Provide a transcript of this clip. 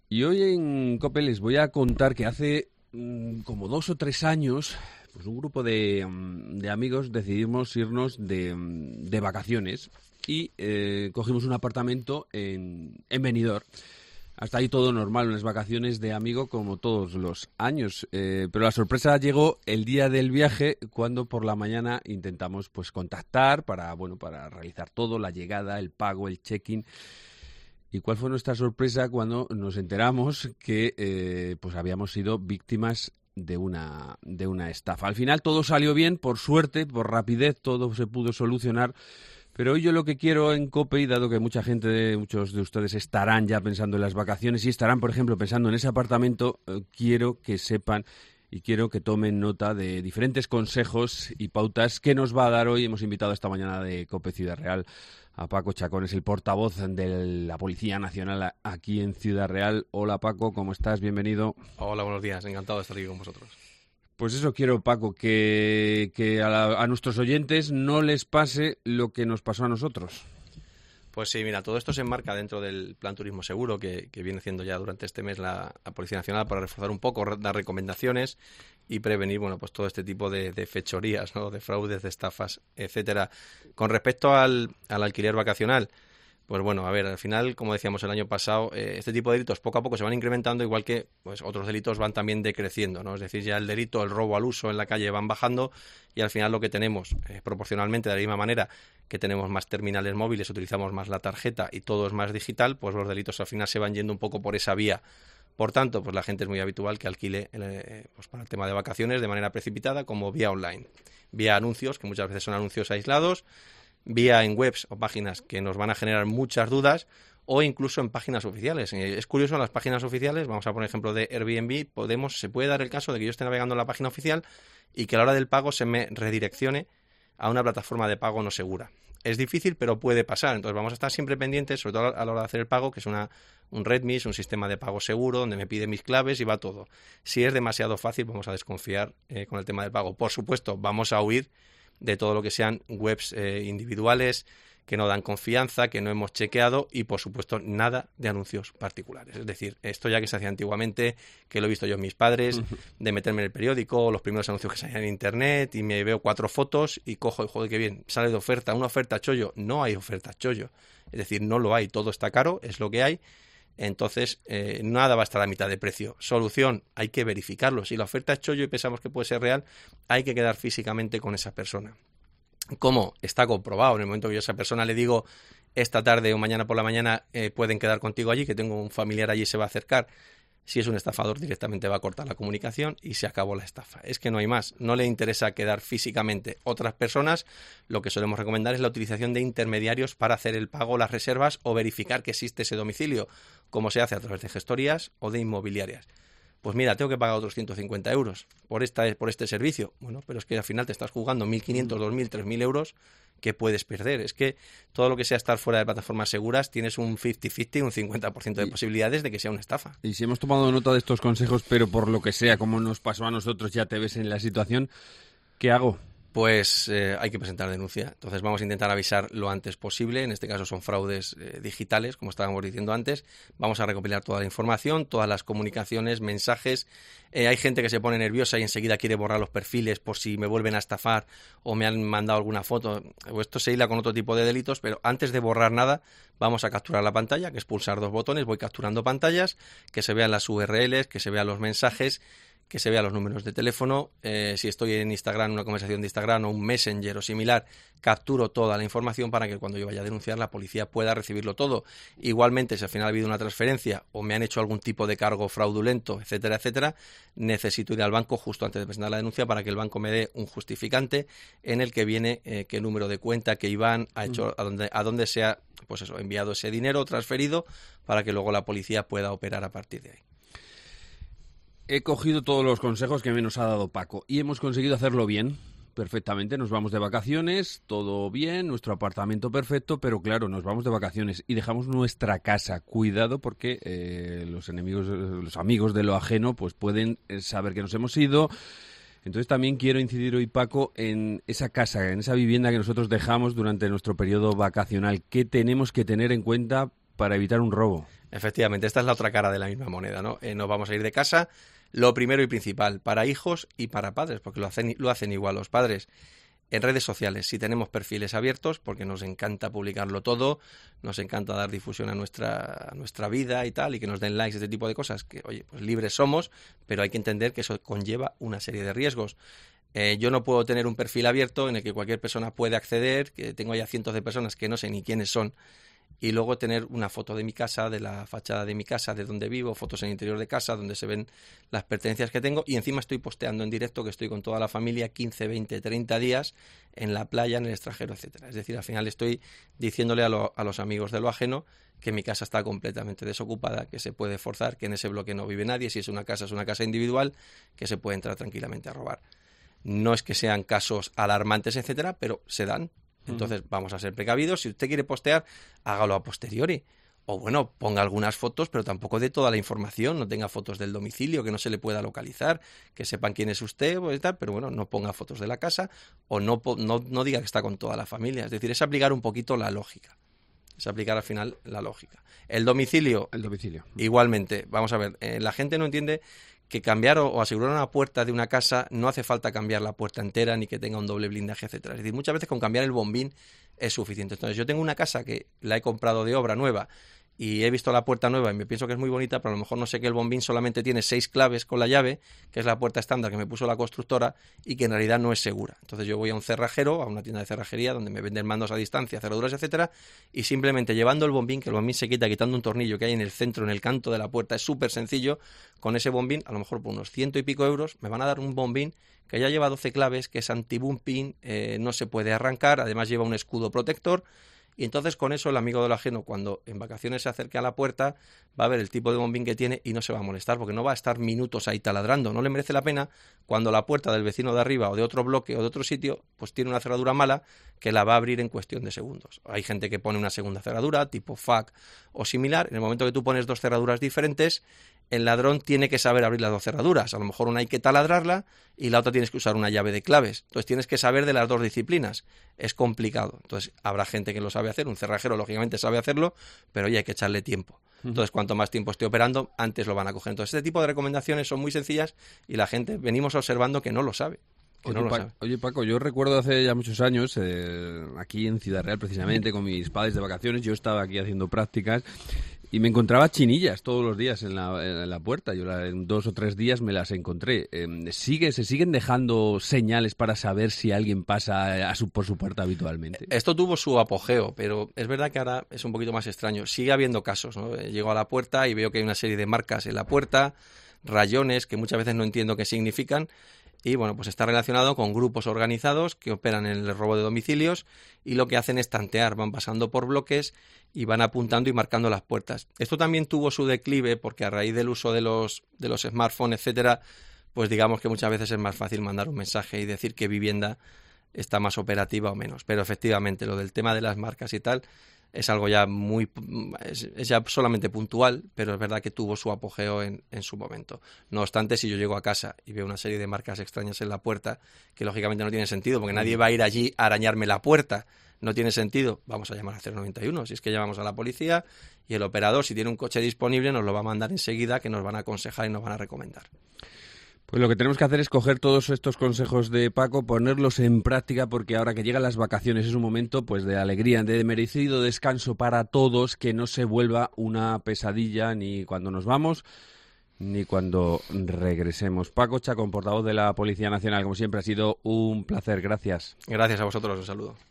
Y hoy en COPE les voy a contar que hace como 2 o 3 años, pues un grupo de amigos decidimos irnos de vacaciones y cogimos un apartamento en Benidorm. Hasta ahí todo normal, unas vacaciones de amigo como todos los años. Pero la sorpresa llegó el día del viaje, cuando por la mañana intentamos pues contactar para realizar todo, la llegada, el pago, el check-in. ¿Y cuál fue nuestra sorpresa cuando nos enteramos que pues habíamos sido víctimas de una estafa? Al final todo salió bien, por suerte, por rapidez, todo se pudo solucionar. Pero hoy yo lo que quiero en COPE, y dado que muchos de ustedes estarán ya pensando en las vacaciones y estarán, por ejemplo, pensando en ese apartamento, quiero que sepan y quiero que tomen nota de diferentes consejos y pautas que nos va a dar hoy. Hemos invitado esta mañana de COPE Ciudad Real a Paco Chacón, es el portavoz de la Policía Nacional aquí en Ciudad Real. Hola Paco, ¿cómo estás? Bienvenido. Hola, buenos días, encantado de estar aquí con vosotros. Pues eso quiero, Paco, que a nuestros oyentes no les pase lo que nos pasó a nosotros. Pues sí, mira, todo esto se enmarca dentro del Plan Turismo Seguro que viene haciendo ya durante este mes la Policía Nacional para reforzar un poco, dar recomendaciones y prevenir, pues todo este tipo de fechorías, ¿no? De fraudes, de estafas, etcétera. Con respecto al alquiler vacacional, pues bueno, a ver, al final, como decíamos el año pasado, este tipo de delitos poco a poco se van incrementando, igual que pues otros delitos van también decreciendo, ¿no? Es decir, ya el delito, el robo al uso en la calle van bajando y al final lo que tenemos, proporcionalmente, de la misma manera que tenemos más terminales móviles, utilizamos más la tarjeta y todo es más digital, pues los delitos al final se van yendo un poco por esa vía. Por tanto, pues la gente es muy habitual que alquile pues para el tema de vacaciones de manera precipitada, como vía online, vía anuncios, que muchas veces son anuncios aislados, vía en webs o páginas que nos van a generar muchas dudas, o incluso en páginas oficiales. Es curioso, en las páginas oficiales, vamos a poner ejemplo de Airbnb, se puede dar el caso de que yo esté navegando en la página oficial y que a la hora del pago se me redireccione a una plataforma de pago no segura. Es difícil, pero puede pasar. Entonces vamos a estar siempre pendientes, sobre todo a la hora de hacer el pago, que es un Readme, un sistema de pago seguro, donde me pide mis claves y va todo. Si es demasiado fácil, vamos a desconfiar con el tema del pago. Por supuesto, vamos a huir de todo lo que sean webs individuales que no dan confianza, que no hemos chequeado y, por supuesto, nada de anuncios particulares. Es decir, esto ya que se hacía antiguamente, que lo he visto yo en mis padres, de meterme en el periódico, los primeros anuncios que salían en internet y me veo 4 fotos y cojo y joder, qué bien, sale de oferta, una oferta chollo. No hay oferta chollo. Es decir, no lo hay, todo está caro, es lo que hay. Entonces, nada va a estar a mitad de precio. Solución, hay que verificarlo. Si la oferta es chollo y pensamos que puede ser real, hay que quedar físicamente con esa persona. ¿Cómo? Está comprobado. En el momento que yo a esa persona le digo esta tarde o mañana por la mañana pueden quedar contigo allí, que tengo un familiar allí y se va a acercar. Si es un estafador, directamente va a cortar la comunicación y se acabó la estafa. Es que no hay más. No le interesa quedar físicamente otras personas. Lo que solemos recomendar es la utilización de intermediarios para hacer el pago, las reservas o verificar que existe ese domicilio, como se hace a través de gestorías o de inmobiliarias. Pues mira, tengo que pagar otros 150 euros por este servicio. Bueno, pero es que al final te estás jugando 1.500, 2.000, 3.000 euros que puedes perder. Es que todo lo que sea estar fuera de plataformas seguras tienes un 50-50, un 50% de posibilidades de que sea una estafa. Y si hemos tomado nota de estos consejos, pero por lo que sea, como nos pasó a nosotros, ya te ves en la situación, ¿qué hago? Pues hay que presentar denuncia. Entonces vamos a intentar avisar lo antes posible. En este caso son fraudes digitales, como estábamos diciendo antes. Vamos a recopilar toda la información, todas las comunicaciones, mensajes. Hay gente que se pone nerviosa y enseguida quiere borrar los perfiles por si me vuelven a estafar o me han mandado alguna foto. Esto se hila con otro tipo de delitos, pero antes de borrar nada vamos a capturar la pantalla, que es pulsar 2 botones. Voy capturando pantallas, que se vean las URLs, que se vean los mensajes, que se vean los números de teléfono. Si estoy en Instagram, una conversación de Instagram o un Messenger o similar, capturo toda la información para que cuando yo vaya a denunciar la policía pueda recibirlo todo. Igualmente, si al final ha habido una transferencia o me han hecho algún tipo de cargo fraudulento, etcétera, etcétera, necesito ir al banco justo antes de presentar la denuncia para que el banco me dé un justificante en el que viene qué número de cuenta, qué IBAN ha hecho, a dónde se ha enviado ese dinero transferido, para que luego la policía pueda operar a partir de ahí. He cogido todos los consejos que me nos ha dado Paco y hemos conseguido hacerlo bien, perfectamente. Nos vamos de vacaciones, todo bien, nuestro apartamento perfecto, pero claro, nos vamos de vacaciones y dejamos nuestra casa. Cuidado porque los amigos de lo ajeno, pues pueden saber que nos hemos ido. Entonces también quiero incidir hoy, Paco, en esa casa, en esa vivienda que nosotros dejamos durante nuestro periodo vacacional. ¿Qué tenemos que tener en cuenta para evitar un robo? Efectivamente, esta es la otra cara de la misma moneda, ¿no? Nos vamos a ir de casa, lo primero y principal, para hijos y para padres, porque lo hacen igual los padres. En redes sociales, si tenemos perfiles abiertos, porque nos encanta publicarlo todo, nos encanta dar difusión a nuestra vida y tal, y que nos den likes, este tipo de cosas, que, oye, pues libres somos, pero hay que entender que eso conlleva una serie de riesgos. Yo no puedo tener un perfil abierto en el que cualquier persona puede acceder, que tengo ya cientos de personas que no sé ni quiénes son, y luego tener una foto de mi casa, de la fachada de mi casa, de donde vivo, fotos en el interior de casa, donde se ven las pertenencias que tengo, y encima estoy posteando en directo que estoy con toda la familia 15, 20, 30 días en la playa, en el extranjero, etcétera. Es decir, al final estoy diciéndole a los amigos de lo ajeno que mi casa está completamente desocupada, que se puede forzar, que en ese bloque no vive nadie, si es una casa individual, que se puede entrar tranquilamente a robar. No es que sean casos alarmantes, etcétera, pero se dan. Entonces vamos a ser precavidos. Si usted quiere postear, hágalo a posteriori. O bueno, ponga algunas fotos, pero tampoco de toda la información. No tenga fotos del domicilio que no se le pueda localizar, que sepan quién es usted, pues, tal, pero bueno, no ponga fotos de la casa o no diga que está con toda la familia. Es decir, es aplicar un poquito la lógica. Es aplicar al final la lógica. El domicilio. Igualmente. Vamos a ver, la gente no entiende que cambiar o asegurar una puerta de una casa no hace falta cambiar la puerta entera ni que tenga un doble blindaje, etcétera. Es decir, muchas veces con cambiar el bombín es suficiente. Entonces, yo tengo una casa que la he comprado de obra nueva y he visto la puerta nueva y me pienso que es muy bonita, pero a lo mejor no sé que el bombín solamente tiene 6 claves con la llave, que es la puerta estándar que me puso la constructora y que en realidad no es segura. Entonces yo voy a un cerrajero, a una tienda de cerrajería donde me venden mandos a distancia, cerraduras, etcétera, y simplemente llevando el bombín, que el bombín se quita quitando un tornillo que hay en el centro, en el canto de la puerta, es súper sencillo, con ese bombín, a lo mejor por unos 100 y pico euros, me van a dar un bombín que ya lleva 12 claves, que es anti-bumping, no se puede arrancar, además lleva un escudo protector. Y entonces con eso el amigo del ajeno, cuando en vacaciones se acerque a la puerta, va a ver el tipo de bombín que tiene y no se va a molestar, porque no va a estar minutos ahí taladrando. No le merece la pena cuando la puerta del vecino de arriba o de otro bloque o de otro sitio pues tiene una cerradura mala que la va a abrir en cuestión de segundos. Hay gente que pone una segunda cerradura, tipo FAC o similar. En el momento que tú pones 2 cerraduras diferentes, el ladrón tiene que saber abrir las 2 cerraduras. A lo mejor una hay que taladrarla y la otra tienes que usar una llave de claves. Entonces tienes que saber de las 2 disciplinas. Es complicado. Entonces habrá gente que lo sabe hacer. Un cerrajero lógicamente sabe hacerlo, pero oye, hay que echarle tiempo. Entonces cuanto más tiempo esté operando, antes lo van a coger. Entonces este tipo de recomendaciones son muy sencillas y la gente venimos observando que no lo sabe. Oye, Paco, yo recuerdo hace ya muchos años, aquí en Ciudad Real precisamente, con mis padres de vacaciones, yo estaba aquí haciendo prácticas y me encontraba chinillas todos los días en la puerta. Yo en 2 o 3 días me las encontré. ¿Se siguen dejando señales para saber si alguien pasa por su puerta habitualmente? Esto tuvo su apogeo, pero es verdad que ahora es un poquito más extraño. Sigue habiendo casos, ¿no? Llego a la puerta y veo que hay una serie de marcas en la puerta, rayones que muchas veces no entiendo qué significan. Y bueno, pues está relacionado con grupos organizados que operan en el robo de domicilios y lo que hacen es tantear, van pasando por bloques y van apuntando y marcando las puertas. Esto también tuvo su declive porque a raíz del uso de los smartphones, etcétera, pues digamos que muchas veces es más fácil mandar un mensaje y decir qué vivienda está más operativa o menos. Pero efectivamente lo del tema de las marcas y tal es algo ya es ya solamente puntual, pero es verdad que tuvo su apogeo en su momento. No obstante, si yo llego a casa y veo una serie de marcas extrañas en la puerta, que lógicamente no tiene sentido, porque nadie va a ir allí a arañarme la puerta, no tiene sentido, vamos a llamar a 091, si es que llamamos a la policía y el operador, si tiene un coche disponible, nos lo va a mandar enseguida, que nos van a aconsejar y nos van a recomendar. Pues lo que tenemos que hacer es coger todos estos consejos de Paco, ponerlos en práctica, porque ahora que llegan las vacaciones es un momento pues de alegría, de merecido descanso para todos, que no se vuelva una pesadilla ni cuando nos vamos ni cuando regresemos. Paco Chacón, portavoz de la Policía Nacional, como siempre ha sido un placer. Gracias. Gracias a vosotros, un saludo.